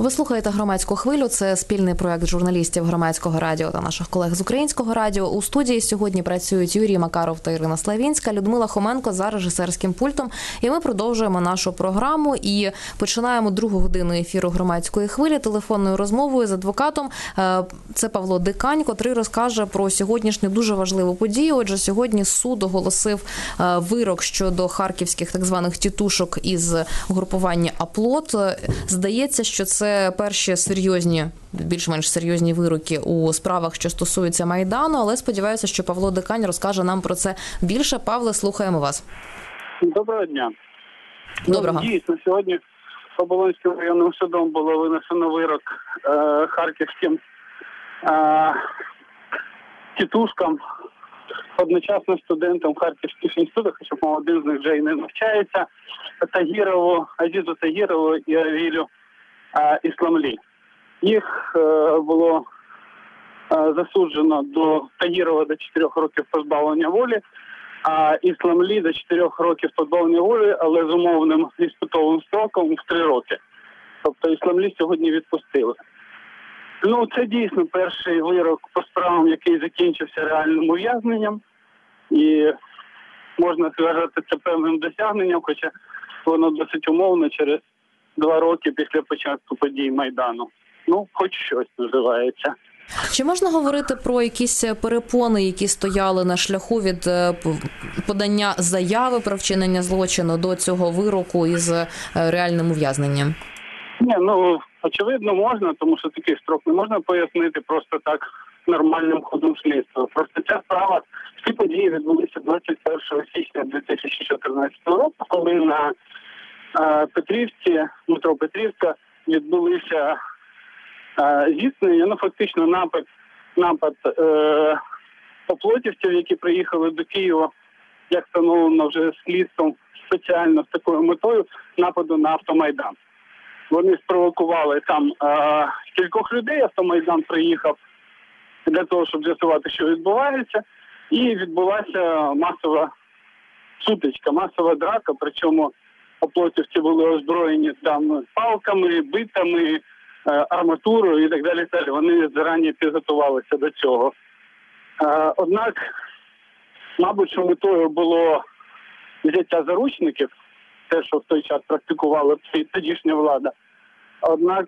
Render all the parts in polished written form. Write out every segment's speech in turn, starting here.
Ви слухаєте «Громадську хвилю». Це спільний проект журналістів Громадського радіо та наших колег з Українського радіо. У студії сьогодні працюють Юрій Макаров та Ірина Славінська, Людмила Хоменко за режисерським пультом. І ми продовжуємо нашу програму і починаємо другу годину ефіру «Громадської хвилі» телефонною розмовою з адвокатом. Це Павло Дикань, котрий розкаже про сьогоднішню дуже важливу подію. Отже, сьогодні суд оголосив вирок щодо харківських так званих тітушок із угрупування «Оплот». Здається, що це перші серйозні, більш-менш серйозні вироки у справах, що стосуються Майдану, але сподіваюся, що Павло Дикань розкаже нам про це більше. Павле, слухаємо вас. Доброго дня. Доброго. Дійсно, сьогодні Оболонським районним судом було винесено вирок харківським тітушкам, одночасно студентам харківських інститутів, хоча один з них вже і не навчається, Азізу Тагірову і Авілю Ісламлі. Їх було засуджено до Тагірова до 4 років позбавлення волі, а Ісламлі до 4 років позбавлення волі, але з умовним іспитовим строком в 3 роки. Тобто Ісламлі сьогодні відпустили. Ну, це дійсно перший вирок по справам, який закінчився реальним ув'язненням. І можна вважати це певним досягненням, хоча воно досить умовно через 2 роки після початку подій Майдану. Ну, хоч щось називається. Чи можна говорити про якісь перепони, які стояли на шляху від подання заяви про вчинення злочину до цього вироку із реальним ув'язненням? Ні, ну, очевидно, можна, тому що такий строк не можна пояснити просто так нормальним ходом слідства. Просто ця справа, всі події відбулися 21 січня 2014 року, коли на Петрівці, метро Петрівка, відбулися зіткнення, ну фактично напад оплотівців, які приїхали до Києва, як встановлено вже слідством спеціально з такою метою нападу на Автомайдан. Вони спровокували там кількох людей, Автомайдан приїхав для того, щоб з'ясувати, що відбувається, і відбулася масова сутичка, масова драка, причому оплотівці були озброєні там палками, битами, арматурою і так далі. Вони зарані підготувалися до цього. Однак, мабуть, що метою було взяття заручників, те, що в той час практикувала тодішня влада. Однак,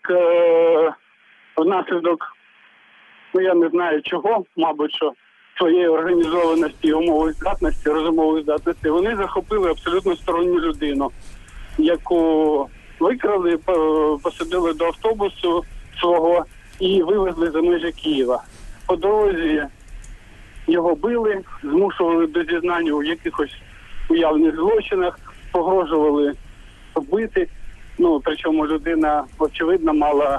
внаслідок, ну я не знаю чого, мабуть, що своєї організованості, умової здатності, розумової здатності, вони захопили абсолютно сторонню людину, яку викрали, посадили до автобусу свого і вивезли за межі Києва. По дорозі його били, змушували до зізнання у якихось уявних злочинах, погрожували вбити. Ну, причому людина, очевидно, мала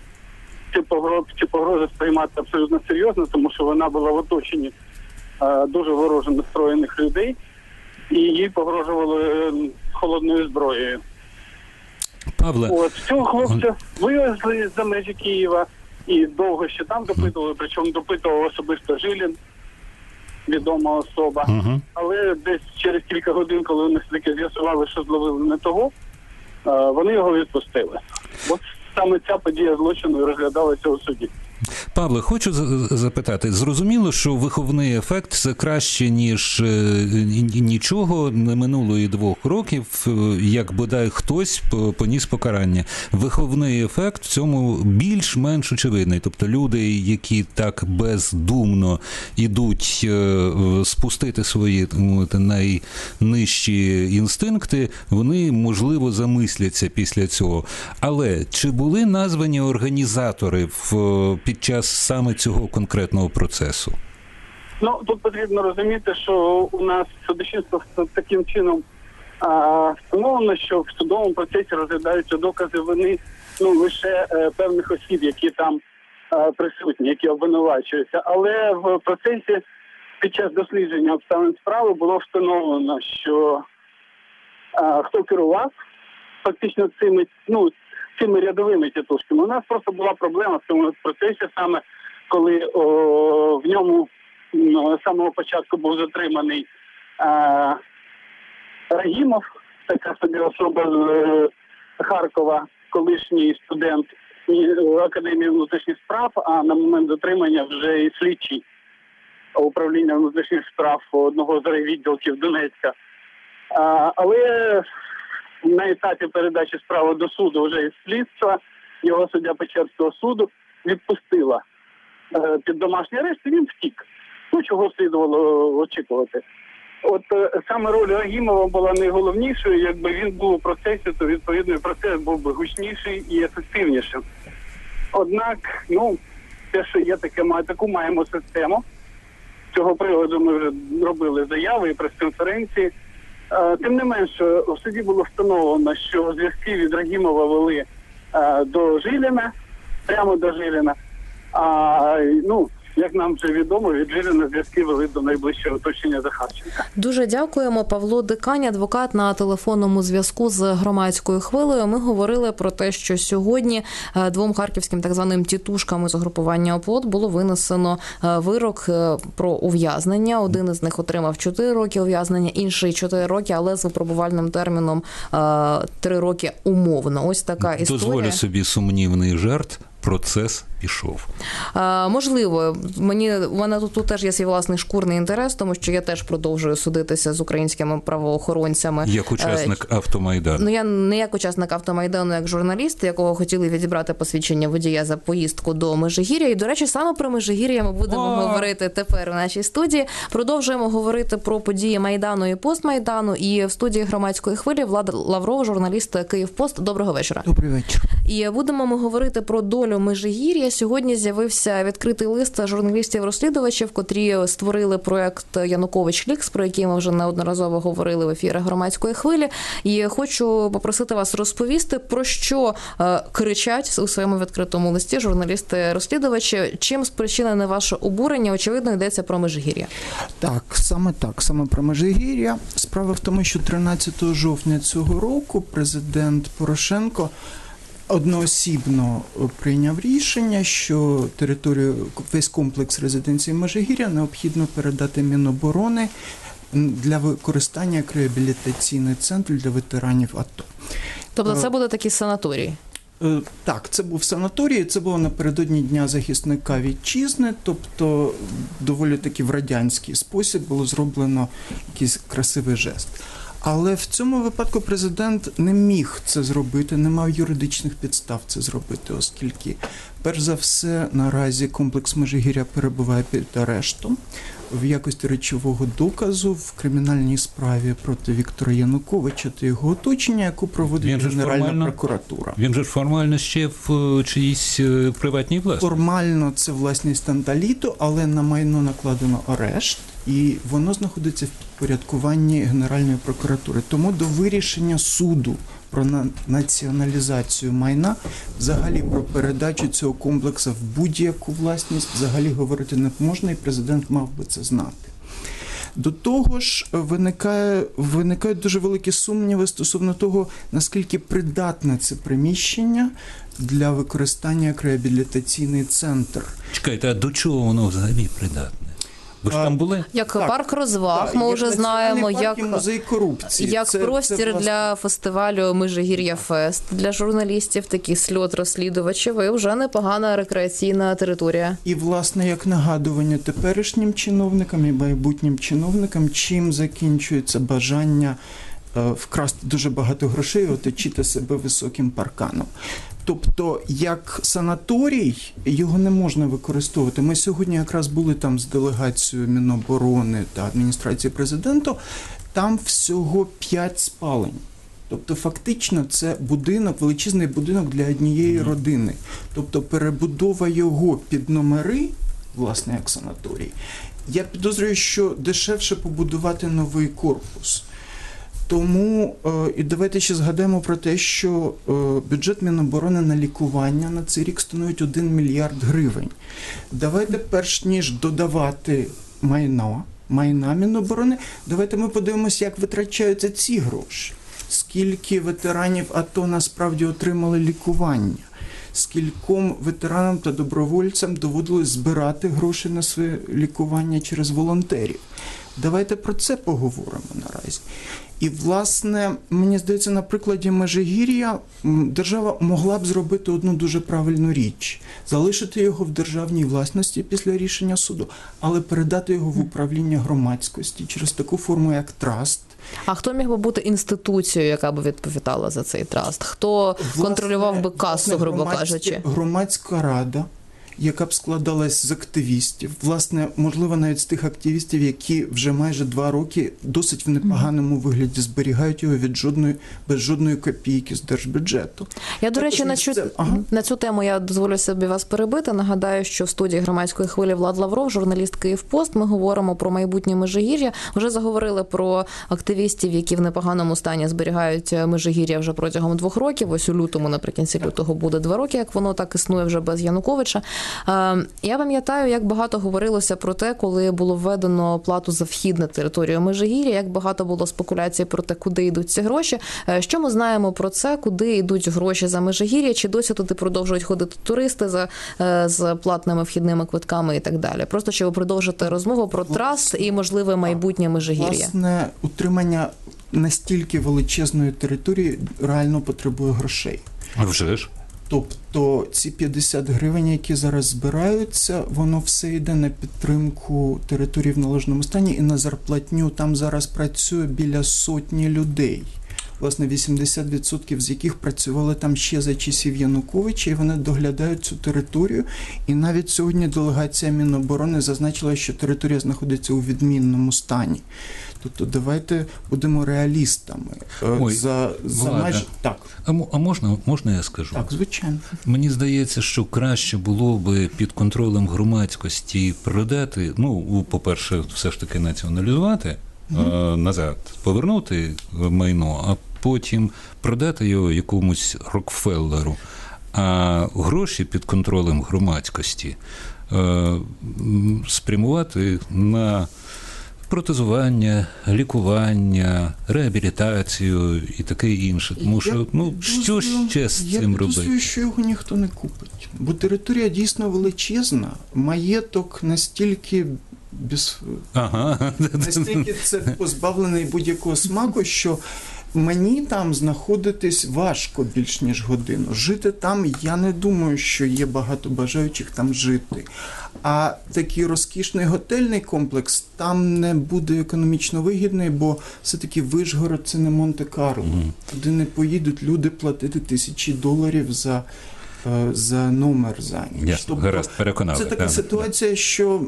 ці погрози сприймати абсолютно серйозно, тому що вона була в оточенні дуже вороже настроєних людей, і їй погрожували холодною зброєю. Павле, от цього хлопця вивезли за межі Києва і довго ще там допитували, причому допитував особисто Жилін, відома особа. Але десь через кілька годин, коли вони все-таки з'ясували, що зловили не того, вони його відпустили. От саме ця подія злочину розглядалася у суді. Павле, хочу запитати. Зрозуміло, що виховний ефект – це краще, ніж нічого. Не минуло і 2 років, як бодай хтось поніс покарання. Виховний ефект в цьому більш-менш очевидний. Тобто люди, які так бездумно ідуть спустити свої найнижчі інстинкти, вони, можливо, замисляться після цього. Але чи були названі організатори під час саме цього конкретного процесу? Ну, тут потрібно розуміти, що у нас судочинство таким чином встановлено, що в судовому процесі розглядаються докази вини лише певних осіб, які там присутні, які обвинувачуються. Але в процесі під час дослідження обставин справи було встановлено, що хто керував фактично цими рядовими тітушками. У нас просто була проблема в цьому процесі, саме коли в ньому з самого початку був затриманий Рагімов, така собі особа з Харкова, колишній студент Академії внутрішніх справ, а на момент затримання вже і слідчий управління внутрішніх справ одного з райвідділків Донецька. Але на етапі передачі справи до суду вже із слідства його суддя Печерського суду відпустила під домашній арешт, і він втік. Ну, чого слідувало очікувати. От саме роль Агімова була найголовнішою. Якби він був у процесі, то відповідний процес був би гучніший і ефективнішим. Однак, те, що є таку маємо систему. З цього приводу ми вже робили заяви і прес-конференції. Тим не менше, в суді було встановлено, що зв'язки від Агімова вели до Жиліна, прямо до Жиліна. Як нам вже відомо, від Жиліна зв'язки вели до найближчого оточення Захарченка. Дуже дякуємо. Павло Дикань, адвокат, на телефонному зв'язку з Громадською хвилею. Ми говорили про те, що сьогодні двом харківським так званим тітушкам із угрупування «Оплот» було винесено вирок про ув'язнення. Один із них отримав 4 роки ув'язнення, інший 4 роки, але з випробувальним терміном 3 роки умовно. Ось така історія. Дозволю собі сумнівний жарт. Процес пішов. Можливо. У мене тут теж є свій власний шкурний інтерес, тому що я теж продовжую судитися з українськими правоохоронцями. Як учасник Автомайдану. Я не як учасник Автомайдану, як журналіст, якого хотіли відібрати посвідчення водія за поїздку до Межигір'я. І, до речі, саме про Межигір'я ми будемо говорити тепер у нашій студії. Продовжуємо говорити про події Майдану і постмайдану. І в студії Громадської хвилі Влад Лавров, журналіст «Київпост». Доброго вечора. Добрий вечір. І будемо ми говорити про долю Межигір'я. Сьогодні з'явився відкритий лист журналістів-розслідувачів, котрі створили проєкт «Янукович Лікс», про який ми вже неодноразово говорили в ефірах Громадської хвилі. І хочу попросити вас розповісти, про що кричать у своєму відкритому листі журналісти-розслідувачі. Чим спричинене ваше обурення? Очевидно, йдеться про Межигір'я. Так, саме про Межигір'я. Справа в тому, що 13 жовтня цього року президент Порошенко одноосібно прийняв рішення, що весь комплекс резиденції Межигір'я необхідно передати Міноборони для використання як реабілітаційний центр для ветеранів АТО. Тобто це буде такий санаторій? Так, це був санаторій, це було напередодні Дня захисника вітчизни, тобто доволі таки в радянський спосіб було зроблено якийсь красивий жест. Але в цьому випадку президент не міг це зробити, не мав юридичних підстав це зробити, оскільки, перш за все, наразі комплекс Межигір'я перебуває під арештом в якості речового доказу в кримінальній справі проти Віктора Януковича та його оточення, яку проводить Генеральна прокуратура. Він же формально ще в чиїсь приватній власності. Формально це власність Анталіту, але на майно накладено арешт, і воно знаходиться в підпорядкуванні Генеральної прокуратури. Тому до вирішення суду про націоналізацію майна, взагалі про передачу цього комплексу в будь-яку власність, взагалі говорити не можна, і президент мав би це знати. До того ж, виникають дуже великі сумніви стосовно того, наскільки придатне це приміщення для використання як реабілітаційний центр. Чекайте, а до чого воно взагалі придатне? Ви ж там були? Як парк розваг, ми вже знаємо, як музей корупції. Як простір власне для фестивалю Межигір'я Фест, для журналістів, такий сльот розслідувачів, і вже непогана рекреаційна територія. І, власне, як нагадування теперішнім чиновникам і майбутнім чиновникам, чим закінчується бажання вкрасти дуже багато грошей і оточити себе високим парканом. Тобто, як санаторій, його не можна використовувати. Ми сьогодні якраз були там з делегацією Міноборони та адміністрації президента. Там всього 5 спалень. Тобто, фактично, це будинок, величезний будинок для однієї родини. Тобто, перебудова його під номери, власне, як санаторій. Я підозрюю, що дешевше побудувати новий корпус. Тому, і давайте ще згадаємо про те, що бюджет Міноборони на лікування на цей рік становить 1 мільярд гривень. Давайте, перш ніж додавати майна Міноборони, давайте ми подивимося, як витрачаються ці гроші. Скільки ветеранів АТО насправді отримали лікування. Скільком ветеранам та добровольцям доводилось збирати гроші на своє лікування через волонтерів. Давайте про це поговоримо наразі. І, власне, мені здається, на прикладі Межигір'я держава могла б зробити одну дуже правильну річ. Залишити його в державній власності після рішення суду, але передати його в управління громадськості через таку форму, як траст. А хто міг би бути інституцією, яка б відповідала за цей траст? Хто контролював би касу, грубо кажучи? Громадська рада, яка б складалась з активістів. Власне, можливо, навіть з тих активістів, які вже майже 2 роки досить в непоганому вигляді зберігають його без жодної копійки з держбюджету. Я, до речі, на цю тему я дозволю собі вас перебити. Нагадаю, що в студії «Громадської хвилі» Влад Лавров, журналіст «Київпост». Ми говоримо про майбутнє Межигір'я. Вже заговорили про активістів, які в непоганому стані зберігають Межигір'я вже протягом 2 років. Ось у лютому, наприкінці лютого, буде 2 роки, як воно так існує вже без Януковича. Я пам'ятаю, як багато говорилося про те, коли було введено плату за вхід на територію Межигір'я, як багато було спекуляцій про те, куди йдуть ці гроші. Що ми знаємо про це, куди йдуть гроші за Межигір'я, чи досі туди продовжують ходити туристи з платними вхідними квитками і так далі. Просто щоб продовжити розмову про траст і можливе майбутнє Межигір'я. Власне, утримання настільки величезної території реально потребує грошей. А вже ж. Тобто ці 50 гривень, які зараз збираються, воно все йде на підтримку території в належному стані і на зарплатню. Там зараз працює біля 100 людей. Власне, 80% з яких працювали там ще за часів Януковича, і вони доглядають цю територію. І навіть сьогодні делегація Міноборони зазначила, що територія знаходиться у відмінному стані. Тобто давайте будемо реалістами. Так. А можна я скажу? Так, звичайно. Мені здається, що краще було би під контролем громадськості продати, по-перше, все ж таки націоналізувати, назад повернути майно, а потім продати його якомусь Рокфеллеру. А гроші під контролем громадськості спрямувати на протезування, лікування, реабілітацію і таке інше. Тому що, що ще з цим робити? Я підозрюю, що його ніхто не купить. Бо територія дійсно величезна, маєток настільки настільки це позбавлений будь-якого смаку, що мені там знаходитись важко більш ніж годину. Жити там, я не думаю, що є багато бажаючих там жити. А такий розкішний готельний комплекс там не буде економічно вигідний, бо все-таки Вишгород – це не Монте-Карло. Туди не поїдуть люди платити $1000 за номер за ніч. Гаразд, переконали. Це така ситуація, що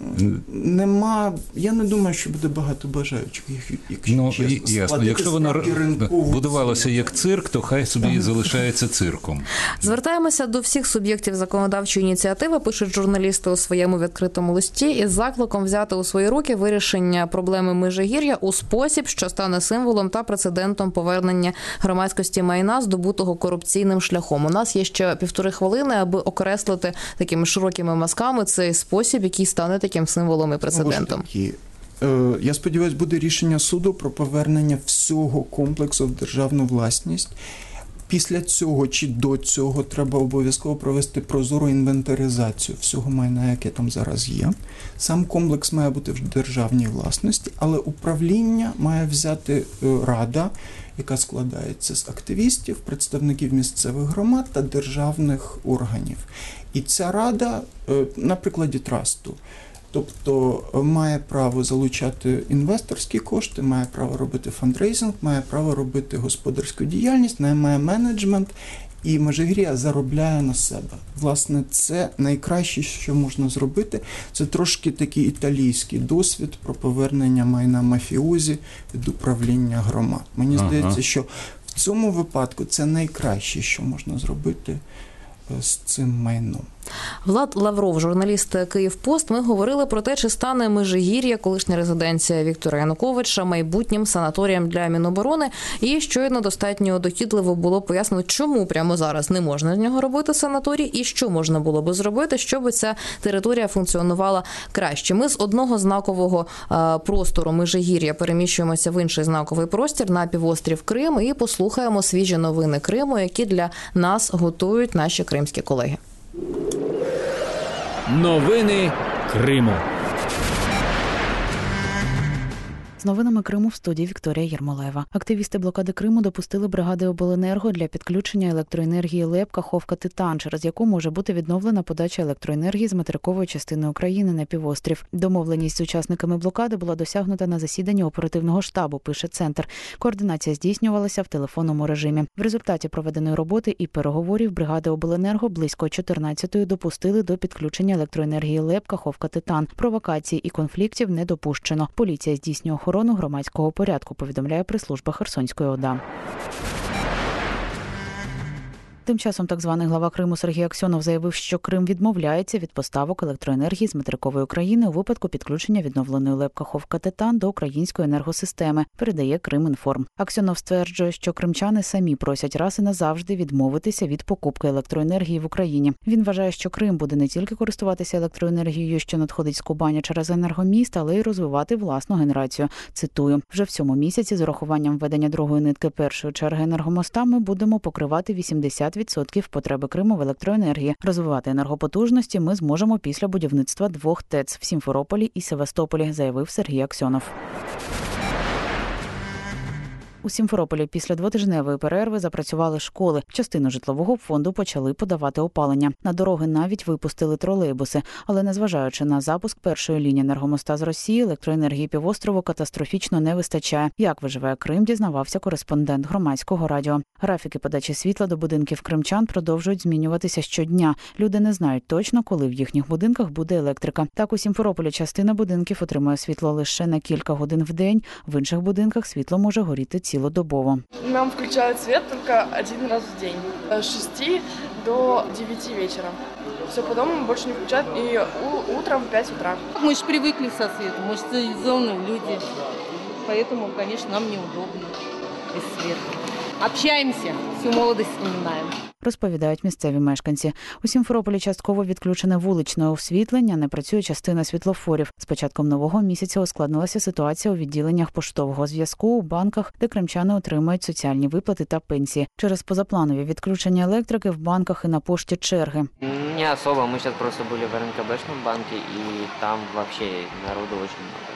я не думаю, що буде багато бажаючих, якщо чесно. Ясно. Якщо воно будувалося як цирк, то хай собі і залишається цирком. Звертаємося до всіх суб'єктів законодавчої ініціативи, пишуть журналісти у своєму відкритому листі, із закликом взяти у свої руки вирішення проблеми Межигір'я у спосіб, що стане символом та прецедентом повернення громадськості майна, здобутого корупційним шляхом. У нас є ще 1,5 хвилини, аби окреслити такими широкими мазками цей спосіб, який стане таким символом і прецедентом. Я сподіваюся, буде рішення суду про повернення всього комплексу в державну власність. Після цього чи до цього треба обов'язково провести прозору інвентаризацію всього майна, яке там зараз є. Сам комплекс має бути в державній власності, але управління має взяти рада, яка складається з активістів, представників місцевих громад та державних органів. І ця рада, на прикладі трасту, тобто має право залучати інвесторські кошти, має право робити фандрейзинг, має право робити господарську діяльність, має менеджмент, і Межигір'я заробляє на себе. Власне, це найкраще, що можна зробити. Це трошки такий італійський досвід про повернення майна мафіозі від управління громад. Мені здається, що в цьому випадку це найкраще, що можна зробити з цим майном. Влад Лавров, журналіст «Київпост». Ми говорили про те, чи стане Межигір'я, колишня резиденція Віктора Януковича, майбутнім санаторієм для Міноборони. І щойно достатньо дохідливо було пояснено, чому прямо зараз не можна з нього робити санаторій і що можна було би зробити, щоб ця територія функціонувала краще. Ми з одного знакового простору Межигір'я переміщуємося в інший знаковий простір на півострів Крим і послухаємо свіжі новини Криму, які для нас готують наші кримські колеги. Новини Криму. З новинами Криму в студії Вікторія Єрмолаєва. Активісти блокади Криму допустили бригади обленерго для підключення електроенергії ЛЕП Каховка-Титан, через яку може бути відновлена подача електроенергії з материкової частини України на півострів. Домовленість з учасниками блокади була досягнута на засіданні оперативного штабу, пише Центр. Координація здійснювалася в телефонному режимі. В результаті проведеної роботи і переговорів бригади обленерго близько 14-ї допустили до підключення електроенергії ЛЕП Каховка-Титан. Провокацій і конфліктів не допущено. Поліція здійснює охорону громадського порядку, повідомляє прес-служба Херсонської ОДА. Тим часом так званий глава Криму Сергій Аксьонов заявив, що Крим відмовляється від поставок електроенергії з материкової України у випадку підключення відновленої ЛЕП Каховка-Титан до української енергосистеми, передає Кримінформ. Аксьонов стверджує, що кримчани самі просять раз і назавжди відмовитися від покупки електроенергії в Україні. Він вважає, що Крим буде не тільки користуватися електроенергією, що надходить з Кубані через енергоміст, але й розвивати власну генерацію. Цитую: «Вже в цьому місяці з урахуванням введення другої нитки першої черги енергомоста ми будемо покривати 80% потреби Криму в електроенергії. Розвивати енергопотужності ми зможемо після будівництва 2 ТЕЦ в Сімферополі і Севастополі», заявив Сергій Аксьонов. У Сімферополі після 2-тижневої перерви запрацювали школи. Частину житлового фонду почали подавати опалення. На дороги навіть випустили тролейбуси. Але незважаючи на запуск першої лінії енергомоста з Росії, електроенергії півострову катастрофічно не вистачає. Як виживає Крим, дізнавався кореспондент Громадського радіо. Графіки подачі світла до будинків кримчан продовжують змінюватися щодня. Люди не знають точно, коли в їхніх будинках буде електрика. Так, у Сімферополі частина будинків отримує світло лише на кілька годин в день. В інших будинках світло може горіти цілодобово. Нам включают свет только один раз в день. С 6 до 9 вечера. Все, по дому больше не включают. И утром в 5 утра. Мы же привыкли со светом, мы же цивилизованные люди. Поэтому, конечно, нам неудобно без света. Общаемся, всю молодость вспоминаем. Розповідають місцеві мешканці. У Сімферополі частково відключене вуличне освітлення, не працює частина світлофорів. З початком нового місяця ускладнилася ситуація у відділеннях поштового зв'язку, у банках, де кримчани отримують соціальні виплати та пенсії. Через позапланові відключення електрики в банках і на пошті черги. Не особо, мы сейчас просто были в РНКБшном банке, и там вообще народу очень много.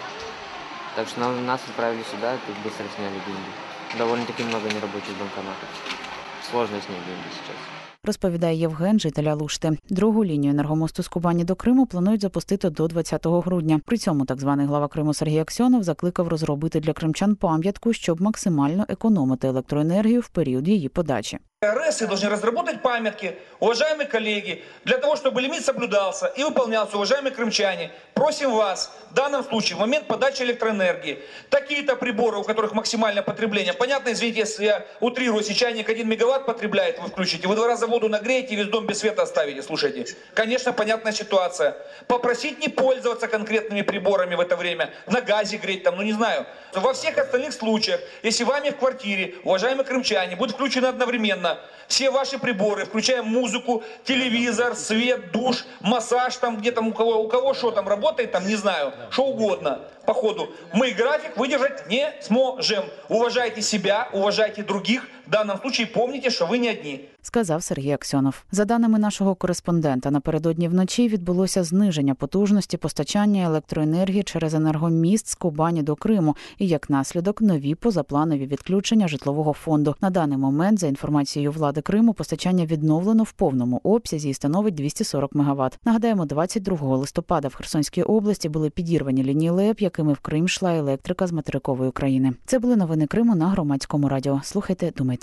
Так что нас отправили сюда, тут быстро сняли деньги. Довольно-таки много нерабочих банкоматов. Сложно снять деньги сейчас. Розповідає Євген, житель Алушти. Другу лінію енергомосту з Кубані до Криму планують запустити до 20 грудня. При цьому так званий глава Криму Сергій Аксьонов закликав розробити для кримчан пам'ятку, щоб максимально економити електроенергію в період її подачі. РЭСы должны разработать памятки, уважаемые коллеги, для того, чтобы лимит соблюдался и выполнялся, уважаемые крымчане. Просим вас в данном случае, в момент подачи электроэнергии, такие-то приборы, у которых максимальное потребление. Понятно, извините, если я утрирую, если чайник 1 мегаватт потребляет, вы включите, вы 2 раза воду нагреете и весь дом без света оставите. Слушайте, конечно, понятная ситуация. Попросить не пользоваться конкретными приборами в это время, на газе греть там, ну не знаю. Во всех остальных случаях, если вами в квартире, уважаемые крымчане, будут включены одновременно все ваши приборы, включая музыку, телевизор, свет, душ, массаж, там где там у кого что там работает, там не знаю, что угодно. По ходу мы график выдержать не сможем. Уважайте себя, уважайте других. В данном случае помните, що ви не одні. Сказав Сергій Аксьонов. За даними нашого кореспондента, напередодні вночі відбулося зниження потужності постачання електроенергії через енергоміст з Кубані до Криму і, як наслідок, нові позапланові відключення житлового фонду. На даний момент, за інформацією влади Криму, постачання відновлено в повному обсязі і становить 240 МВт. Нагадаємо, 22 листопада в Херсонській області були підірвані лінії ЛЕП, якими в Крим йшла електрика з материкової України. Це були новини Криму на Громадському радіо. Слухайте, думайте.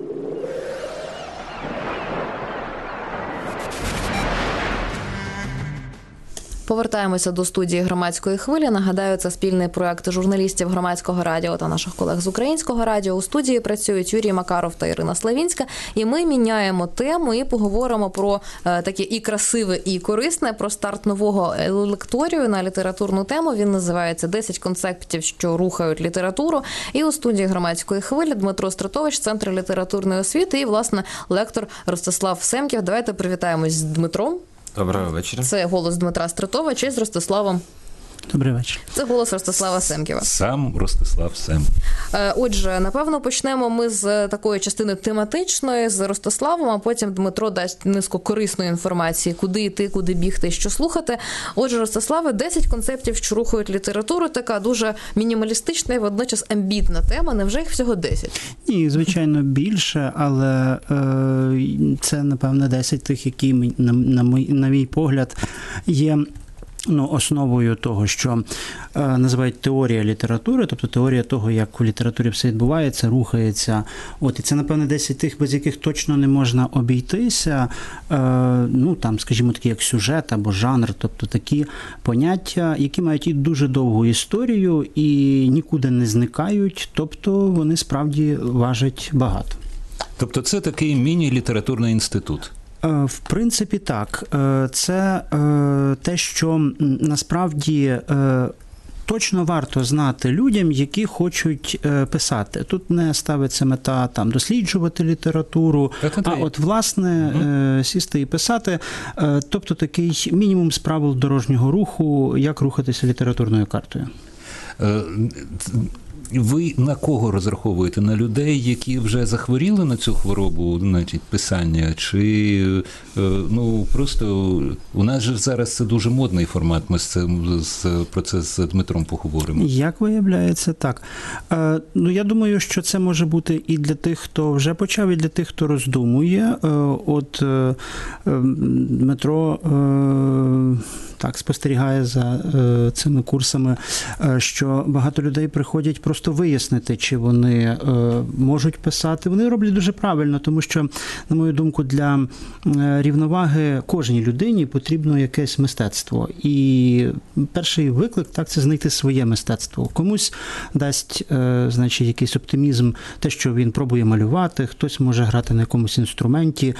Повертаємося до студії Громадської хвилі. Нагадаю, це спільний проект журналістів Громадського радіо та наших колег з Українського радіо. У студії працюють Юрій Макаров та Ірина Славінська. І ми міняємо тему і поговоримо про таке і красиве, і корисне, про старт нового лекторію на літературну тему. Він називається «10 концептів, що рухають літературу». І у студії Громадської хвилі Дмитро Стратович, Центр літературної освіти і, власне, лектор Ростислав Семків. Давайте привітаємось з Дмитром. Доброго вечора. Це голос Дмитра Стратовича з Ростиславом Добрий вечір. Це голос Ростислава Семківа. Сам Ростислав Сем. Отже, напевно, почнемо ми з такої частини тематичної, з Ростиславом, а потім Дмитро дасть низку корисної інформації, куди йти, куди бігти, що слухати. Отже, Ростиславе, 10 концептів, що рухають літературу, така дуже мінімалістична і водночас амбітна тема. Невже їх всього 10? Ні, звичайно, більше, але це, напевно, 10 тих, які, на мій погляд, є основою того, що називають теорія літератури, тобто теорія того, як у літературі все відбувається, рухається. І це, напевно, 10 тих, без яких точно не можна обійтися, там, скажімо, такі як сюжет або жанр, тобто такі поняття, які мають і дуже довгу історію і нікуди не зникають, тобто вони справді важать багато. Тобто це такий міні-літературний інститут? В принципі, так. Це те, що насправді точно варто знати людям, які хочуть писати. Тут не ставиться мета досліджувати літературу, власне, сісти і писати. Тобто такий мінімум з правил дорожнього руху, як рухатися літературною картою. Ви на кого розраховуєте? На людей, які вже захворіли на цю хворобу, значить, писання? Чи, просто у нас же зараз це дуже модний формат, ми про це з Дмитром поговоримо. Як виявляється, так. Я думаю, що це може бути і для тих, хто вже почав, і для тих, хто роздумує. Дмитро так спостерігає за цими курсами, що багато людей приходять просто вияснити, чи вони можуть писати. Вони роблять дуже правильно, тому що, на мою думку, для рівноваги кожній людині потрібно якесь мистецтво. І перший виклик – це знайти своє мистецтво. Комусь дасть, якийсь оптимізм те, що він пробує малювати, хтось може грати на якомусь інструменті.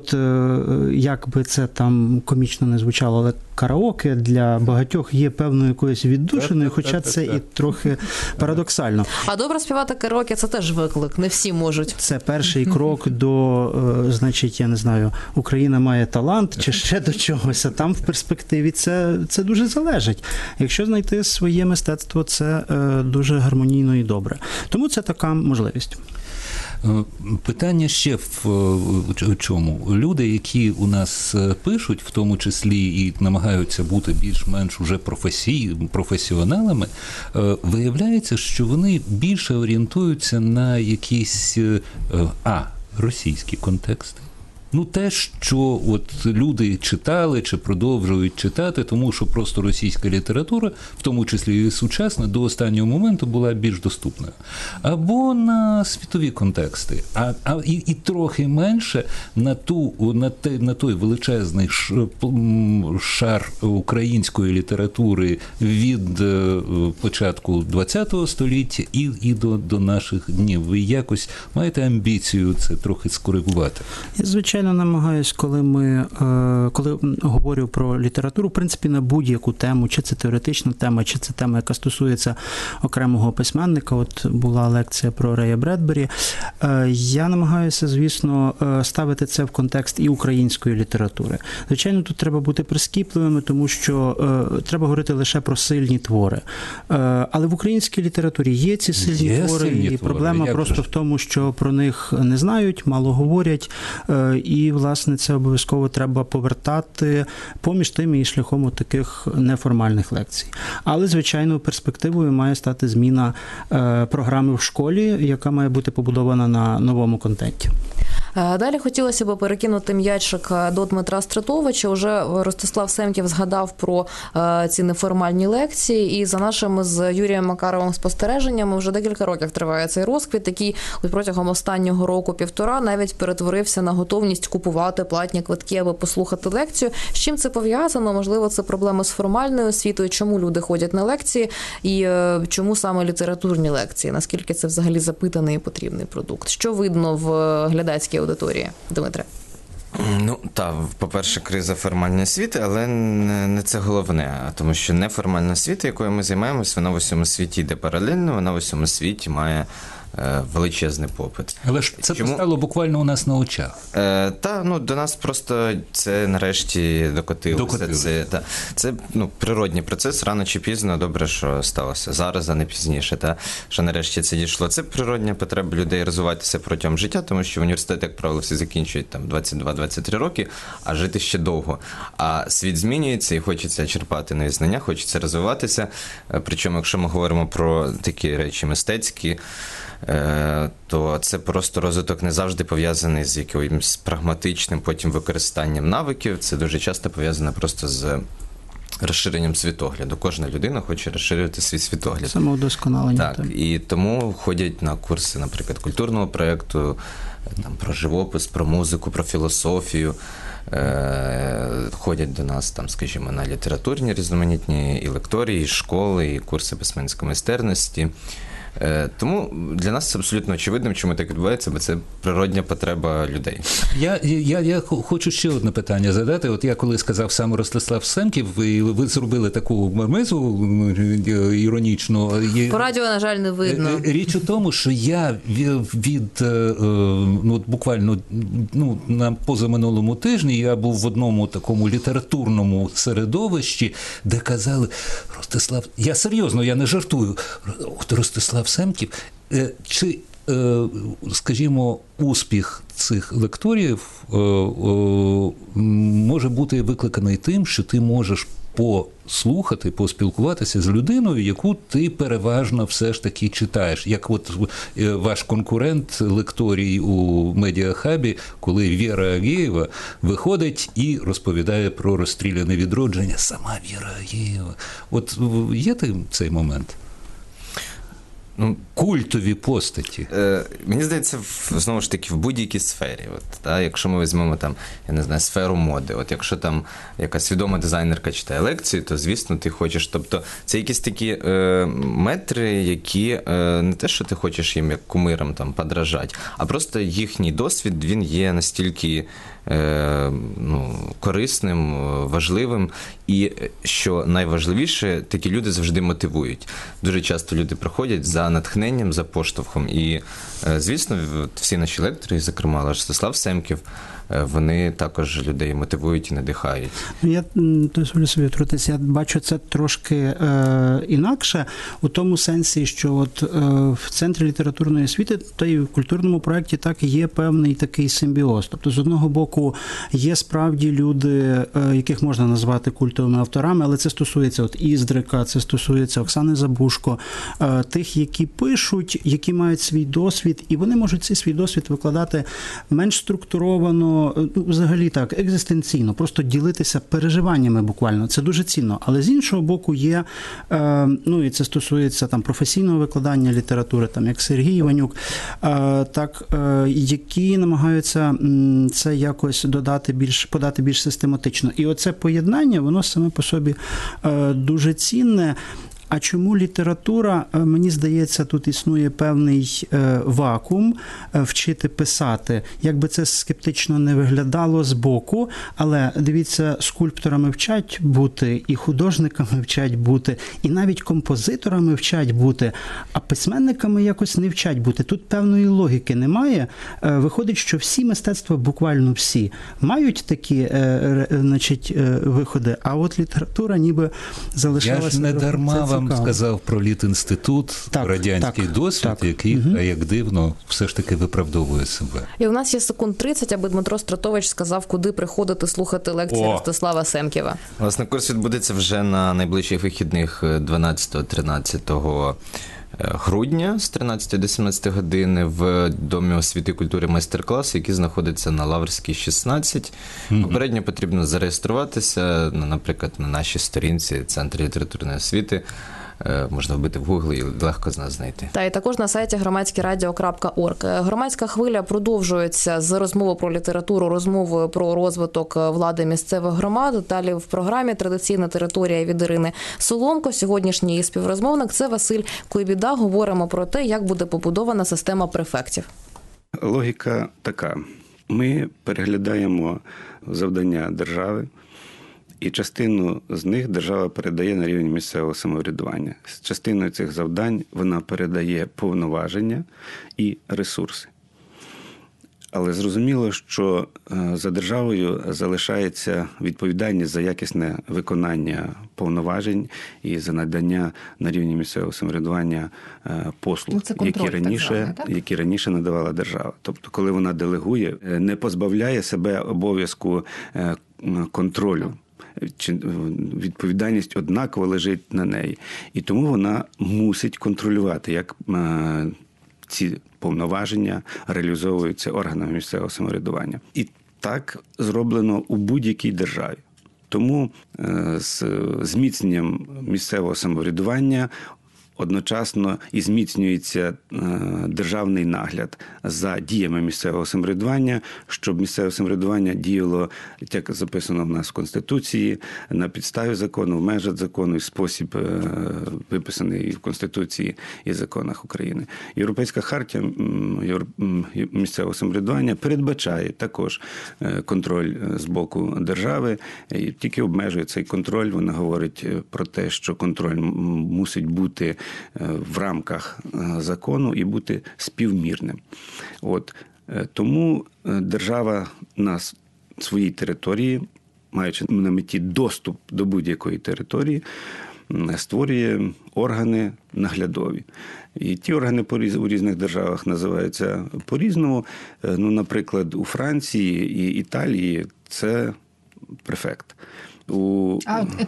Як би це там комічно не звучало, але караоке для багатьох є певною якоюсь віддушиною, хоча це і трохи парадоксально. А добре співати караоке – це теж виклик, не всі можуть. Це перший крок до, я не знаю, Україна має талант чи ще до чогось, а там в перспективі це дуже залежить. Якщо знайти своє мистецтво, це дуже гармонійно і добре. Тому це така можливість. Питання ще в чому? Люди, які у нас пишуть, в тому числі і намагаються бути більш-менш уже професіоналами, виявляється, що вони більше орієнтуються на якісь російські контексти. Те, що люди читали чи продовжують читати, тому що просто російська література, в тому числі і сучасна, до останнього моменту була більш доступною. Або на світові контексти, і трохи менше на той величезний шар української літератури від початку ХХ століття і до наших днів. Ви якось маєте амбіцію це трохи скоригувати? Звичайно, намагаюсь, коли говорю про літературу, в принципі, на будь-яку тему, чи це теоретична тема, чи це тема, яка стосується окремого письменника, була лекція про Рея Бредбері, я намагаюся, звісно, ставити це в контекст і української літератури. Звичайно, тут треба бути прискіпливими, тому що треба говорити лише про сильні твори. Але в українській літературі є ці сильні твори, і проблема просто в тому, що про них не знають, мало говорять, і, власне, це обов'язково треба повертати поміж тим і шляхом таких неформальних лекцій. Але, звичайно, перспективою має стати зміна програми в школі, яка має бути побудована на новому контенті. Далі хотілося б перекинути м'ячик до Дмитра Стратовича. Уже Ростислав Семків згадав про ці неформальні лекції, і за нашими з Юрієм Макаровим спостереженнями вже декілька років триває цей розквіт, який протягом останнього року-півтора навіть перетворився на готовність купувати платні квитки, аби послухати лекцію. З чим це пов'язано? Можливо, це проблема з формальною освітою, чому люди ходять на лекції і чому саме літературні лекції? Наскільки це взагалі запитаний і потрібний продукт? Що видно в глядацькій аудиторії, Дмитре? По-перше, криза формальної освіти, але не це головне, тому що неформальна освіта, якою ми займаємось, вона в усьому світі йде паралельно, вона в усьому світі має величезний попит. Але ж це постало буквально у нас на очах. До нас просто це нарешті докотилося. Це природній процес, рано чи пізно, добре, що сталося зараз, а не пізніше, що нарешті це дійшло. Це природня потреба людей розвиватися протягом життя, тому що в університеті, як правило, всі закінчують 22-23 роки, а жити ще довго. А світ змінюється і хочеться черпати нові знання, хочеться розвиватися. Причому, якщо ми говоримо про такі речі мистецькі, то це просто розвиток не завжди пов'язаний з якимось прагматичним потім використанням навиків. Це дуже часто пов'язано просто з розширенням світогляду. Кожна людина хоче розширювати свій світогляд. Самовдосконалення. Так, і тому ходять на курси, наприклад, культурного проєкту, про живопис, про музику, про філософію. Ходять до нас, скажімо, на літературні різноманітні і лекторії, і школи, і курси письменницької майстерності. Тому для нас це абсолютно очевидним, чому так відбувається, бо це природня потреба людей. Я хочу ще одне питання задати. От я коли сказав сам Ростислав Семків, і ви зробили таку мармизу іронічну. По радіо, на жаль, не видно. Річ у тому, що я буквально на позаминулому тижні я був в одному такому літературному середовищі, де казали, Ростислав, я серйозно, я не жартую, Ростислав Семків, чи, скажімо, успіх цих лекторіїв може бути викликаний тим, що ти можеш послухати, поспілкуватися з людиною, яку ти переважно все ж таки читаєш. Як от ваш конкурент лекторій у Медіахабі, коли Віра Агєєва виходить і розповідає про розстріляне відродження. Сама Віра Агєєва. От є цей момент? Культові постаті. Мені здається, знову ж таки, в будь-якій сфері. Якщо ми візьмемо сферу моди. Якщо там якась відома дизайнерка читає лекції, то, звісно, ти хочеш. Тобто, це якісь такі метри, які не те, що ти хочеш їм як кумирам подражати, а просто їхній досвід, він є настільки корисним, важливим. І, що найважливіше, такі люди завжди мотивують. Дуже часто люди приходять за натхненням, за поштовхом. І, звісно, всі наші лектори, зокрема Ростислав Семків, вони також людей мотивують і надихають. Я дозволю собі втрутитися. Я бачу це трошки інакше, у тому сенсі, що в Центрі літературної освіти та й в культурному проєкті так є певний такий симбіоз. Тобто, з одного боку, є справді люди, яких можна назвати культовими авторами, але це стосується Іздрика, це стосується Оксани Забушко, тих, які пишуть, які мають свій досвід, і вони можуть цей свій досвід викладати менш структуровано, взагалі так, екзистенційно, просто ділитися переживаннями буквально. Це дуже цінно. Але з іншого боку є, і це стосується професійного викладання літератури, як Сергій Іванюк, які намагаються це якось подати більш систематично. І оце поєднання, воно саме по собі дуже цінне. А чому література, мені здається, тут існує певний вакуум вчити писати. Якби це скептично не виглядало збоку, але, дивіться, скульпторами вчать бути, і художниками вчать бути, і навіть композиторами вчать бути, а письменниками якось не вчать бути. Тут певної логіки немає. Виходить, що всі мистецтва, буквально всі, мають такі виходи, а от література ніби залишалася. Я ж не дарма вам сказав про Літінститут, радянський досвід, який, як дивно, все ж таки виправдовує себе. І у нас є секунд 30, аби Дмитро Стратович сказав, куди приходити слухати лекції Ростислава Семківа. Власне, курс відбудеться вже на найближчих вихідних 12-13 грудня з 13 до 17 години в Домі освіти і культури майстер-клас, який знаходиться на Лаврській, 16. Попередньо потрібно зареєструватися, наприклад, на нашій сторінці Центру літературної освіти. Можна вбити в Google і легко з нас знайти. І також на сайті громадськерадіо.орг. Громадська хвиля продовжується з розмови про літературу, розмовою про розвиток влади місцевих громад. Далі в програмі «Традиційна територія» від Ірини Соломко. Сьогоднішній співрозмовник – це Василь Куйбіда. Говоримо про те, як буде побудована система префектів. Логіка така. Ми переглядаємо завдання держави І частину з них держава передає на рівень місцевого самоврядування. З частиною цих завдань вона передає повноваження і ресурси. Але зрозуміло, що за державою залишається відповідальність за якісне виконання повноважень і за надання на рівні місцевого самоврядування послуг, які раніше надавала держава. Тобто, коли вона делегує, не позбавляє себе обов'язку контролю. Відповідальність однаково лежить на неї. І тому вона мусить контролювати, як ці повноваження реалізовуються органами місцевого самоврядування. І так зроблено у будь-якій державі. Тому з зміцненням місцевого самоврядування одночасно і зміцнюється державний нагляд за діями місцевого самоврядування, щоб місцеве самоврядування діяло, як записано в нас в Конституції, на підставі закону, в межах закону і спосіб, виписаний в Конституції і законах України. Європейська хартія місцевого самоврядування передбачає також контроль з боку держави, і тільки обмежує цей контроль. Вона говорить про те, що контроль мусить бути в рамках закону і бути співмірним. Тому держава на своїй території, маючи на меті доступ до будь-якої території, створює органи наглядові. І ті органи у різних державах називаються по-різному. Наприклад, у Франції і Італії це префект. У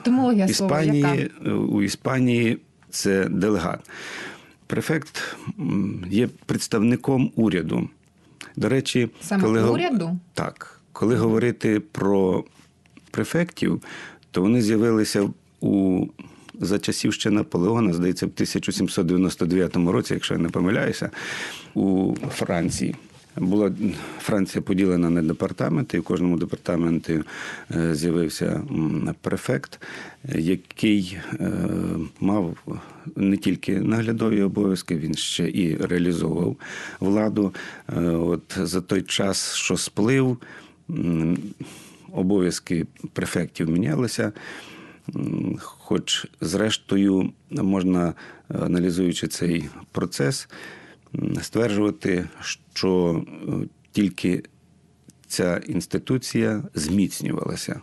Іспанії це делегат. Префект є представником уряду. До речі, уряду? Так. Коли говорити про префектів, то вони з'явилися за часів ще Наполеона, здається, в 1799 році, якщо я не помиляюся, у Франції. Була Франція поділена на департаменти, і в кожному департаменті з'явився префект, який мав не тільки наглядові обов'язки, він ще і реалізовував владу. За той час, що сплив, обов'язки префектів мінялися, хоч зрештою можна, аналізуючи цей процес, стверджувати, що тільки ця інституція зміцнювалася.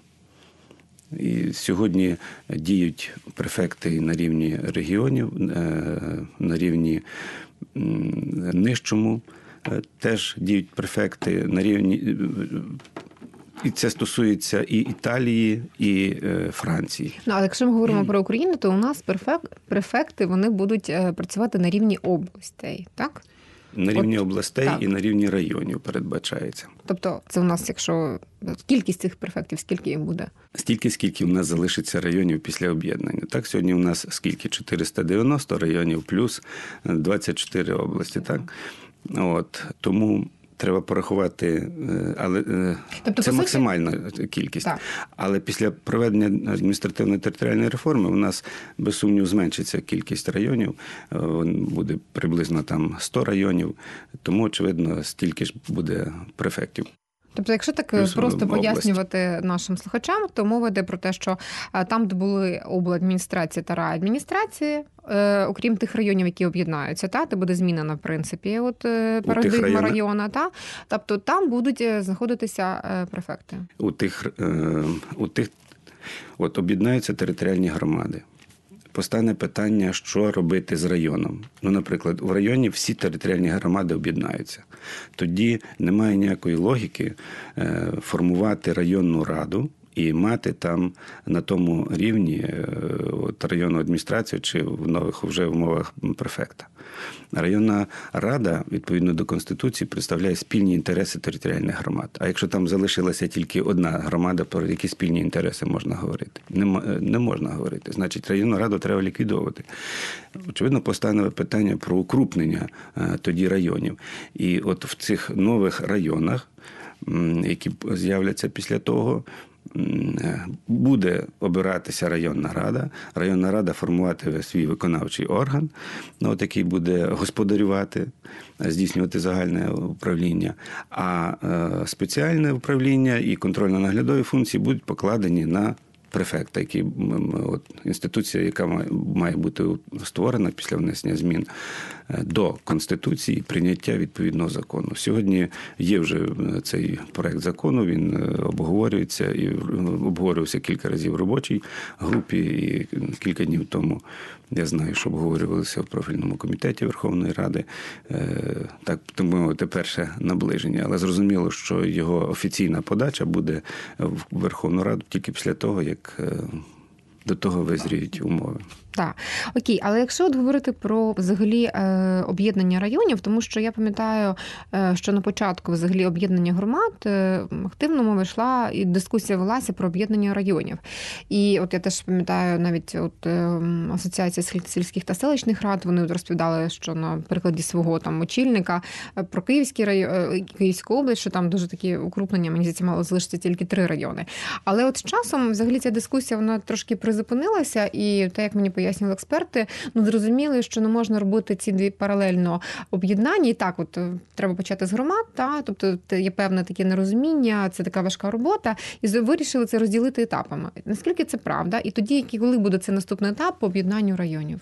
І сьогодні діють префекти на рівні регіонів, на рівні нижчому теж діють префекти на рівні. І це стосується і Італії, і Франції. Але якщо ми говоримо про Україну, то у нас префекти, вони будуть працювати на рівні областей, так? На рівні областей і на рівні районів передбачається. Тобто це у нас, якщо кількість цих префектів, скільки їм буде? Стільки, скільки в нас залишиться районів після об'єднання. Так, сьогодні у нас скільки? 490 районів плюс 24 області, так? Тому треба порахувати, але це максимальна кількість. Так. Але після проведення адміністративно-територіальної реформи у нас, без сумніву, зменшиться кількість районів. Буде приблизно 100 районів, тому, очевидно, стільки ж буде префектів. Тобто, якщо так просто пояснювати нашим слухачам, то мова йде про те, що там, де були обладміністрація та райадміністрації, окрім тих районів, які об'єднаються, де буде змінена, в принципі, парадигма району, тобто там будуть знаходитися префекти. Об'єднаються територіальні громади. Постане питання, що робити з районом. Наприклад, у районі всі територіальні громади об'єднаються. Тоді немає ніякої логіки формувати районну раду і мати там на тому рівні районну адміністрацію чи в нових вже умовах префекта. Районна рада, відповідно до Конституції, представляє спільні інтереси територіальних громад. А якщо там залишилася тільки одна громада, про які спільні інтереси можна говорити? Не можна говорити. Значить, районну раду треба ліквідовувати. Очевидно, постане питання про укрупнення тоді районів. І в цих нових районах, які з'являться після того, буде обиратися районна рада формувати свій виконавчий орган, який буде господарювати, здійснювати загальне управління, а спеціальне управління і контрольно-наглядові функції будуть покладені на префекта, інституція, яка має бути створена після внесення змін до Конституції, прийняття відповідного закону. Сьогодні є вже цей проект закону, він обговорюється і обговорювався кілька разів в робочій групі, і кілька днів тому, я знаю, що обговорювалися в профільному комітеті Верховної Ради, так мовити, перше наближення. Але зрозуміло, що його офіційна подача буде в Верховну Раду тільки після того, як до того визріють умови. Так, окей, але якщо говорити про взагалі об'єднання районів, тому що я пам'ятаю, що на початку взагалі об'єднання громад активно мова йшла і дискусія велася про об'єднання районів. І от я теж пам'ятаю навіть Асоціація сільських та селищних рад, вони розповідали, що на прикладі свого там очільника про Київський район, Київську область, що там дуже такі укрупнення, мені здається, мало залишиться тільки 3 райони. Але от з часом взагалі ця дискусія, вона трошки призупинилася, і те, як мені пояснювали експерти, зрозуміли, що не можна робити ці дві паралельно об'єднання. І так, треба почати з громад, тобто є певне таке нерозуміння, це така важка робота, і вирішили це розділити етапами. Наскільки це правда? І тоді, коли буде цей наступний етап по об'єднанню районів?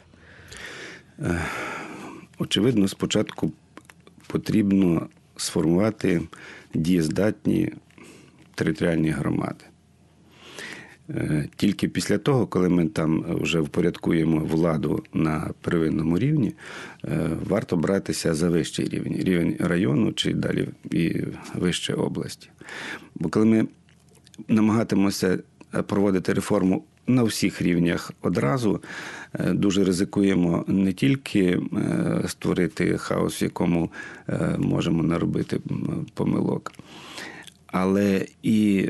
Очевидно, спочатку потрібно сформувати дієздатні територіальні громади. Тільки після того, коли ми там вже впорядкуємо владу на первинному рівні, варто братися за вищий рівень району чи далі і вище області. Бо коли ми намагатимемося проводити реформу на всіх рівнях одразу, дуже ризикуємо не тільки створити хаос, в якому можемо наробити помилок, але і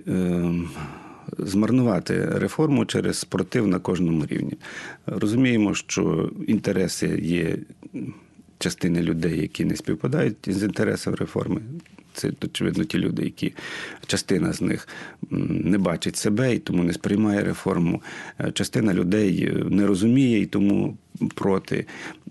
змарнувати реформу через спротив на кожному рівні. Розуміємо, що інтереси є частини людей, які не співпадають з інтересами реформи. Це, очевидно, ті люди, які частина з них не бачить себе і тому не сприймає реформу. Частина людей не розуміє і тому проти.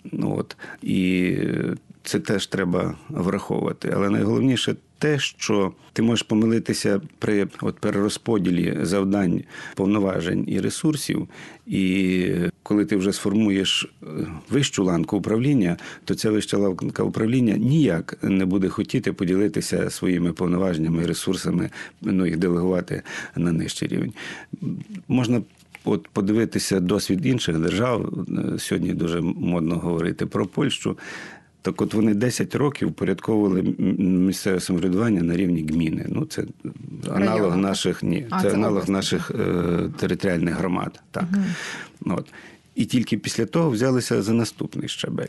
І це теж треба враховувати. Але найголовніше те, що ти можеш помилитися при перерозподілі завдань, повноважень і ресурсів, і коли ти вже сформуєш вищу ланку управління, то ця вища ланка управління ніяк не буде хотіти поділитися своїми повноваженнями і ресурсами, їх делегувати на нижчий рівень. Можна подивитися досвід інших держав. Сьогодні дуже модно говорити про Польщу. Так вони 10 років впорядковували місцеве самоврядування на рівні гміни. Це аналог наших територіальних громад. Так. І тільки після того взялися за наступний щабель.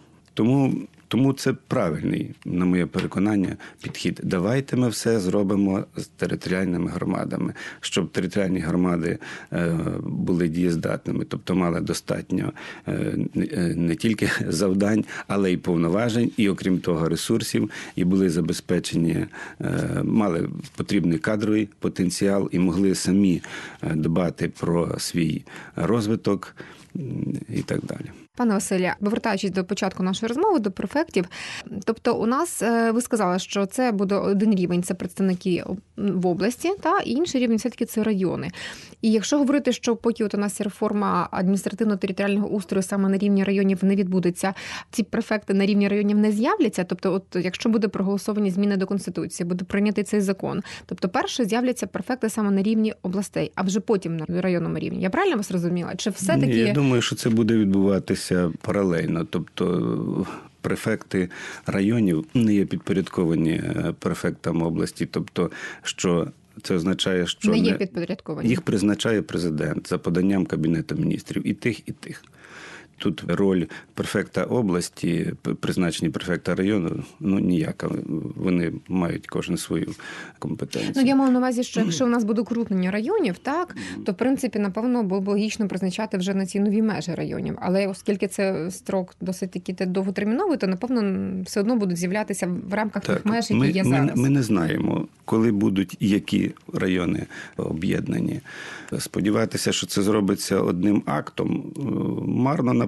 Тому це правильний, на моє переконання, підхід. Давайте ми все зробимо з територіальними громадами, щоб територіальні громади були дієздатними, тобто мали достатньо не тільки завдань, але й повноважень, і, окрім того, ресурсів, і були забезпечені, мали потрібний кадровий потенціал і могли самі дбати про свій розвиток і так далі. Пане Василе, повертаючись до початку нашої розмови, до префектів, тобто у нас, ви сказали, що це буде один рівень, це представники в області, і інший рівень все-таки це райони. І якщо говорити, що поки у нас реформа адміністративно-територіального устрою саме на рівні районів не відбудеться, ці префекти на рівні районів не з'являться, тобто якщо буде проголосовані зміни до Конституції, буде прийнятий цей закон, тобто перше з'являться префекти саме на рівні областей, а вже потім на районному рівні. Я правильно вас розуміла? Чи все-таки... Я думаю, що це буде відбуватися паралельно, тобто префекти районів не є підпорядковані префектам області, тобто що це означає, що їх призначає президент за поданням Кабінету міністрів і тих, і тих. Тут роль префекта області, призначені префекта району, ніяка. Вони мають кожен свою компетенцію. Я маю на увазі, що якщо у нас буде укрупнення районів, то, в принципі, напевно, було б логічно призначати вже на ці нові межі районів. Але оскільки це строк досить таки довготерміновий, то, напевно, все одно будуть з'являтися в рамках тих меж, які є зараз. Ми не знаємо, коли будуть які райони об'єднані. Сподіватися, що це зробиться одним актом, марно,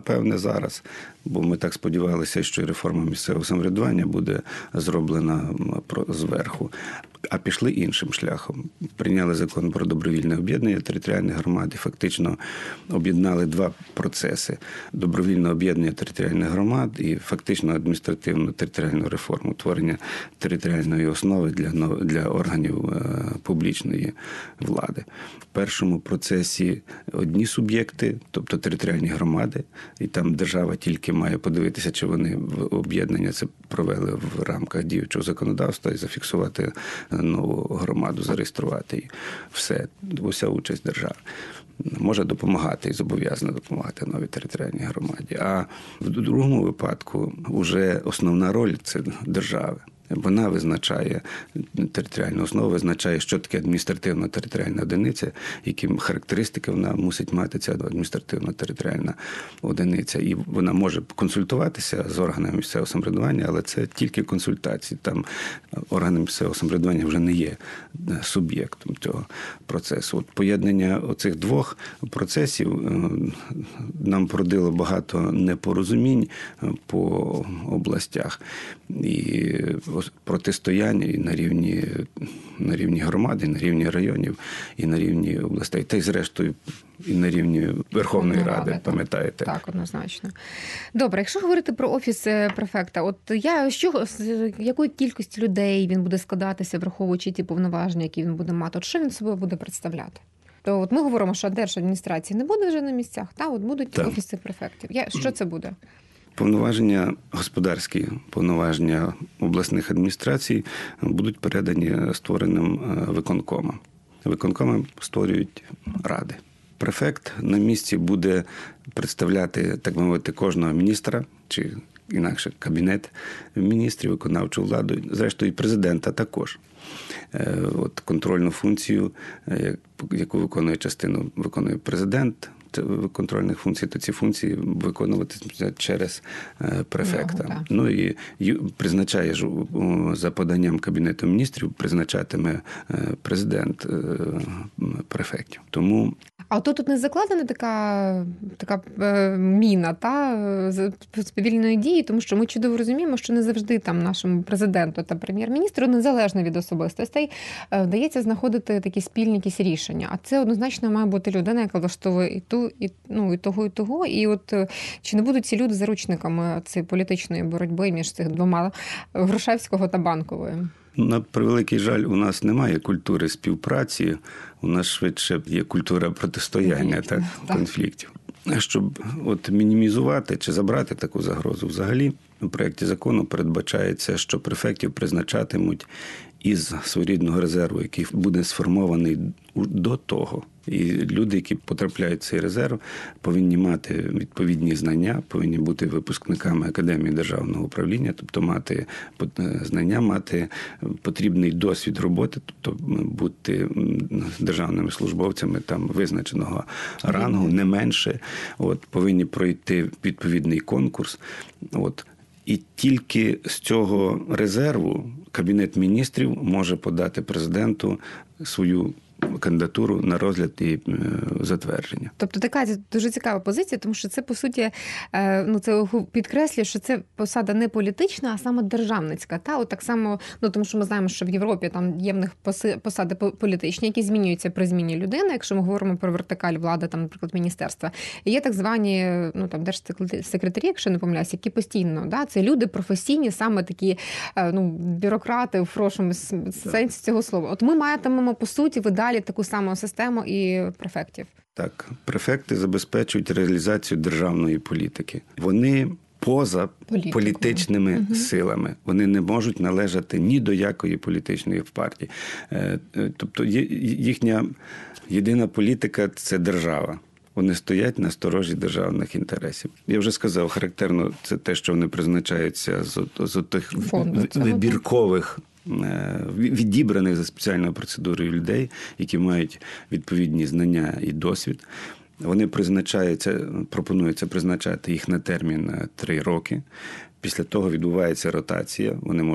напевне, зараз, бо ми так сподівалися, що реформа місцевого самоврядування буде зроблена зверху. А пішли іншим шляхом. Прийняли закон про добровільне об'єднання територіальних громад і фактично об'єднали два процеси. Добровільне об'єднання територіальних громад і фактично адміністративну територіальну реформу, творення територіальної основи для органів публічної влади. В першому процесі одні суб'єкти, тобто територіальні громади, і там держава тільки має подивитися, чи вони в об'єднання це провели в рамках діючого законодавства і зафіксувати нову громаду, зареєструвати її. Все, уся участь держави. Може допомагати і зобов'язана допомагати новій територіальній громаді. А в другому випадку вже основна роль – це держави. Вона визначає територіальну основу, визначає, що таке адміністративно-територіальна одиниця, які характеристики вона мусить мати, ця адміністративно-територіальна одиниця. І вона може консультуватися з органами місцевого самоврядування, але це тільки консультації. Там органи місцевого самоврядування вже не є суб'єктом цього процесу. От поєднання оцих двох процесів нам породило багато непорозумінь по областях. І протистояння і на рівні громади, і на рівні районів, і на рівні областей, та й зрештою і на рівні Верховної Ради, пам'ятаєте? Так, однозначно. Добре, якщо говорити про офіс префекта, от з якої кількості людей він буде складатися, враховуючи ті повноваження, які він буде мати, от що він собою буде представляти? То от ми говоримо, що держадміністрації не буде вже на місцях, от будуть офіси префектів. Що це буде? Повноваження господарські, повноваження обласних адміністрацій будуть передані створеним виконкомам. Виконкоми створюють ради. Префект на місці буде представляти, так би мовити, кожного міністра, чи інакше кабінет міністрів, виконавчу владу, зрештою і президента також. От контрольну функцію, яку виконує частину, виконує президент, контрольних функцій, то ці функції виконуватися через префекта. Ну і призначає ж за поданням Кабінету міністрів, призначатиме президент префектів. Тому а тут не закладена така міна сповільної дії, тому що ми чудово розуміємо, що не завжди там нашому президенту та прем'єр-міністру, незалежно від особистостей, вдається знаходити такі спільні якісь рішення. А це однозначно має бути людина, яка влаштовує і того. І от чи не будуть ці люди заручниками цієї політичної боротьби між цих двома, Грушевського та Банкової? На превеликий жаль, у нас немає культури співпраці, у нас швидше є культура протистояння та конфліктів. Щоб мінімізувати чи забрати таку загрозу, взагалі у проєкті закону передбачається, що префектів призначатимуть із своєрідного резерву, який буде сформований до того. І люди, які потрапляють в цей резерв, повинні мати відповідні знання, повинні бути випускниками Академії державного управління, тобто мати знання, мати потрібний досвід роботи, тобто бути державними службовцями там визначеного рангу, не менше. Повинні пройти відповідний конкурс. І тільки з цього резерву Кабінет міністрів може подати президенту свою кандидатуру на розгляд і затвердження. Тобто така дуже цікава позиція, тому що це, по суті, це підкреслює, що це посада не політична, а саме державницька. От так само, тому що ми знаємо, що в Європі там є в них посади політичні, які змінюються при зміні людини, якщо ми говоримо про вертикаль влади, там, наприклад, міністерства. І є так звані, держсекретарі, якщо не помиляюся, які постійно, це люди професійні, саме такі, бюрократи в хорошому сенсі цього слова. От ми матимемо, по суті, видалі таку саму систему і префектів. Так, префекти забезпечують реалізацію державної політики. Вони поза політичними силами. Вони не можуть належати ні до якої політичної партії. Тобто їхня єдина політика – це держава. Вони стоять на сторожі державних інтересів. Я вже сказав, характерно це те, що вони призначаються з тих вибіркових, відібраних за спеціальною процедурою людей, які мають відповідні знання і досвід. Вони пропонується призначати їх на термін 3 роки. Після того відбувається ротація. Вони можуть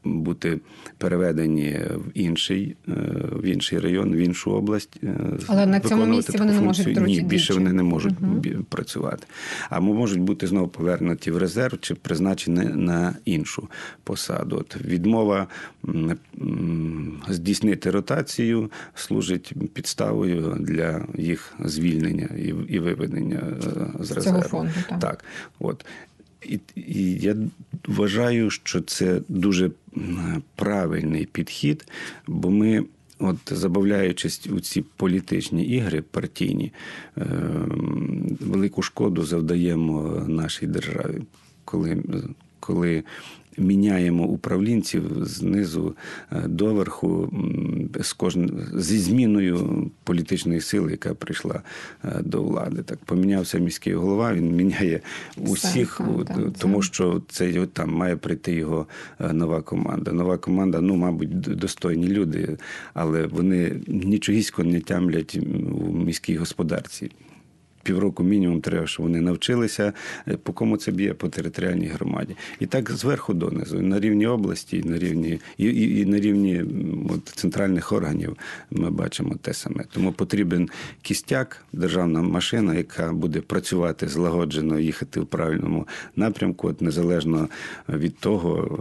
бути переведені в інший район, в іншу область. Але на цьому місці вони не можуть Ні, більше вони не можуть працювати. А можуть бути знову повернуті в резерв чи призначені на іншу посаду. От відмова здійснити ротацію служить підставою для їх звільнення і виведення з резерву. Цього фонду, так. Так. От. І я вважаю, що це дуже правильний підхід, бо ми, от забавляючись у ці політичні ігри партійні, велику шкоду завдаємо нашій державі, коли міняємо управлінців знизу до верху зі зміною політичної сили, яка прийшла до влади. Так, помінявся міський голова, він міняє усіх, тому що це там має прийти його нова команда. Нова команда, мабуть, достойні люди, але вони нічогісько не тямлять у міській господарці. Півроку мінімум треба, щоб вони навчилися, по кому це б'є, по територіальній громаді. І так зверху донизу, на рівні області, і на рівні центральних органів ми бачимо те саме. Тому потрібен кістяк, державна машина, яка буде працювати злагоджено, їхати в правильному напрямку, незалежно від того,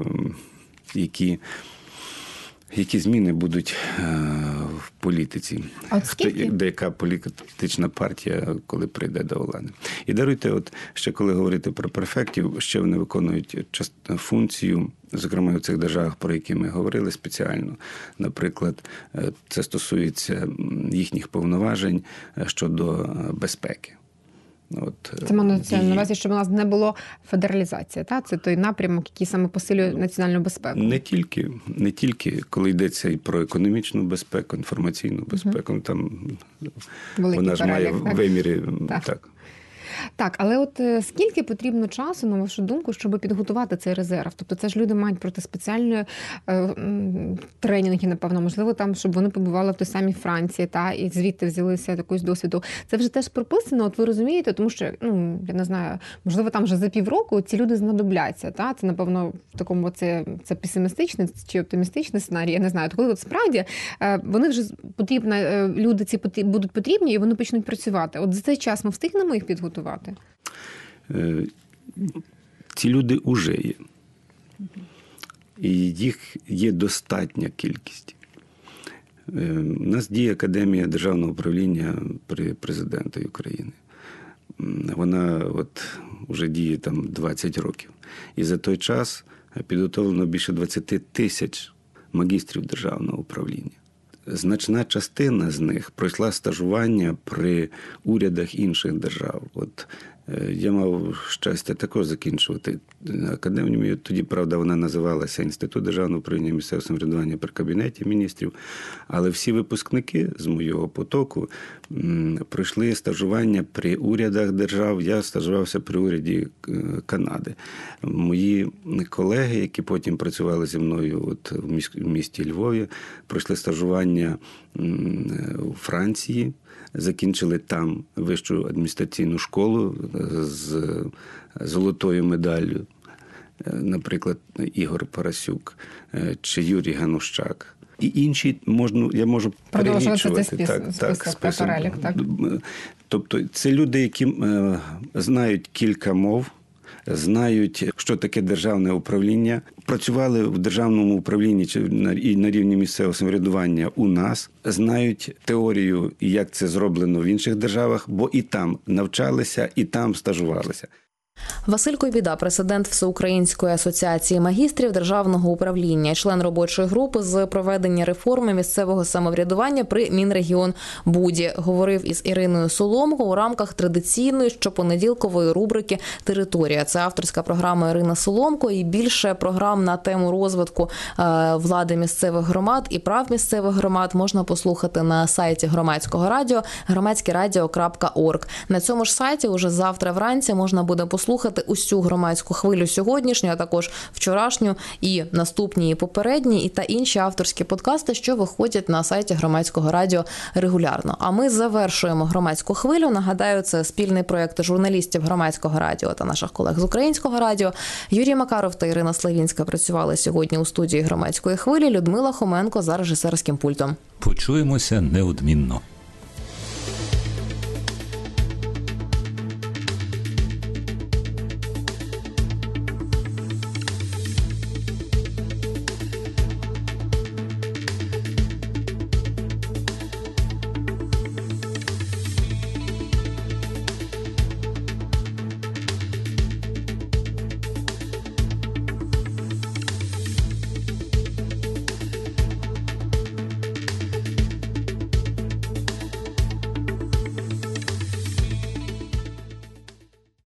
які зміни будуть в політиці, яка політична партія, коли прийде до влади. І даруйте, ще коли говорити про префектів, ще вони виконують функцію, зокрема в цих державах, про які ми говорили спеціально. Наприклад, це стосується їхніх повноважень щодо безпеки. Це мається на увазі, щоб у нас не було федералізації, так? Це той напрямок, який саме посилює національну безпеку. Не тільки, коли йдеться і про економічну безпеку, інформаційну безпеку, там вона ж має виміри. Так. Так, але скільки потрібно часу, на вашу думку, щоб підготувати цей резерв? Тобто це ж люди мають пройти спеціальні тренінги, напевно, можливо, там, щоб вони побували в той самій Франції, і звідти взялися якусь досвіду. Це вже теж прописано, ви розумієте, тому що, я не знаю, можливо, там вже за півроку ці люди знадобляться, Це, напевно, в такому, це песимістичний чи оптимістичний сценарій, я не знаю. Коли справді вони вже люди ці будуть потрібні і вони почнуть працювати. За цей час ми встигнемо їх підготувати? Ці люди вже є. І їх є достатня кількість. У нас діє Академія державного управління при президенті України. Вона вже діє там 20 років. І за той час підготовлено більше 20 тисяч магістрів державного управління. Значна частина з них пройшла стажування при урядах інших держав. Я мав щастя також закінчувати академію. Тоді, правда, вона називалася Інститут державного управління місцевого самоврядування при Кабінеті міністрів. Але всі випускники з моєго потоку пройшли стажування при урядах держав. Я стажувався при уряді Канади. Мої колеги, які потім працювали зі мною в місті Львові, пройшли стажування у Франції. Закінчили там вищу адміністраційну школу з золотою медаллю, наприклад, Ігор Парасюк чи Юрій Ганущак. І інші я можу перелічувати. Перелік, так. Тобто це люди, які знають кілька мов, знають, що таке державне управління, працювали в державному управлінні і на рівні місцевого самоврядування у нас, знають теорію, як це зроблено в інших державах, бо і там навчалися, і там стажувалися. Василь Койбіда, президент Всеукраїнської асоціації магістрів державного управління, член робочої групи з проведення реформи місцевого самоврядування при Мінрегіонбуді, говорив із Іриною Соломко у рамках традиційної щопонеділкової рубрики «Територія». Це авторська програма Ірини Соломко, і більше програм на тему розвитку влади місцевих громад і прав місцевих громад можна послухати на сайті Громадського радіо, громадськерадіо.орг. На цьому ж сайті уже завтра вранці можна буде послухати послухати усю громадську хвилю сьогоднішню, а також вчорашню і наступні, і попередні, та інші авторські подкасти, що виходять на сайті Громадського радіо регулярно. А ми завершуємо громадську хвилю. Нагадаю, це спільний проєкт журналістів Громадського радіо та наших колег з Українського радіо. Юрій Макаров та Ірина Славінська працювали сьогодні у студії Громадської хвилі. Людмила Хоменко за режисерським пультом. Почуємося неодмінно.